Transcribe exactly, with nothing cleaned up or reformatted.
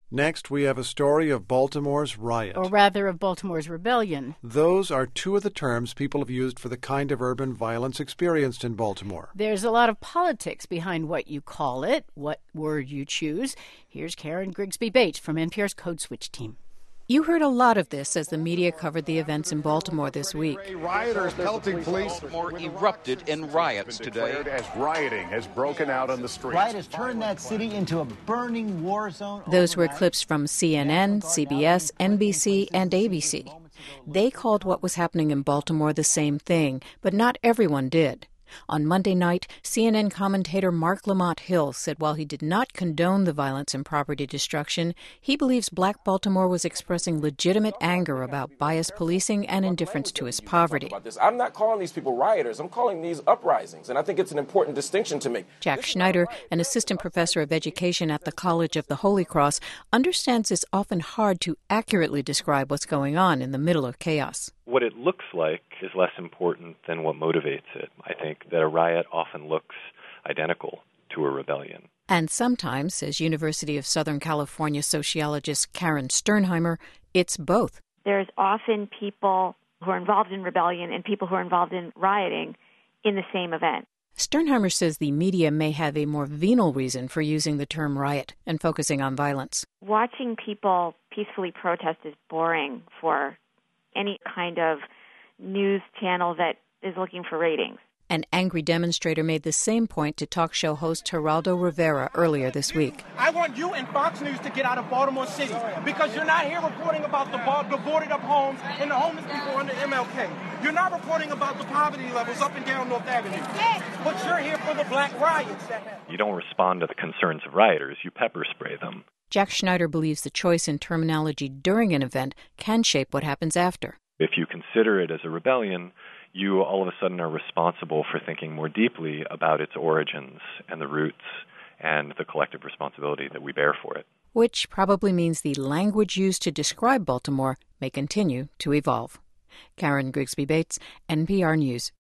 Next, we have a story of Baltimore's riot. Or rather, of Baltimore's rebellion. Those are two of the terms people have used for the kind of urban violence experienced in Baltimore. There's a lot of politics behind what you call it, what word you choose. Here's Karen Grigsby Bates from N P R's Code Switch team. You heard a lot of this as the media covered the events in Baltimore this week. Rioters pelting police. Baltimore erupted in riots today. As rioting has broken out on the streets. Riot has turned that city into a burning war zone. Those were clips from C N N, C B S, N B C, and A B C. They called what was happening in Baltimore the same thing, but not everyone did. On Monday night, C N N commentator Mark Lamont Hill said while he did not condone the violence and property destruction, he believes Black Baltimore was expressing legitimate anger about biased policing and indifference to his poverty. I'm not calling these people rioters. I'm calling these uprisings, and I think it's an important distinction to make. Jack Schneider, an assistant professor of education at the College of the Holy Cross, understands it's often hard to accurately describe what's going on in the middle of chaos. What it looks like is less important than what motivates it. I think that a riot often looks identical to a rebellion. And sometimes, says University of Southern California sociologist Karen Sternheimer, it's both. There's often people who are involved in rebellion and people who are involved in rioting in the same event. Sternheimer says the media may have a more venal reason for using the term riot and focusing on violence. Watching people peacefully protest is boring for any kind of news channel that is looking for ratings. An angry demonstrator made the same point to talk show host Geraldo Rivera earlier this week. I want you and Fox News to get out of Baltimore City because you're not here reporting about the, bar- the boarded up homes and the homeless people under M L K. You're not reporting about the poverty levels up and down North Avenue. But you're here for the black riots that happen. You don't respond to the concerns of rioters, you pepper spray them. Jack Schneider believes the choice in terminology during an event can shape what happens after. If you consider it as a rebellion, you all of a sudden are responsible for thinking more deeply about its origins and the roots and the collective responsibility that we bear for it. Which probably means the language used to describe Baltimore may continue to evolve. Karen Grigsby Bates, N P R News.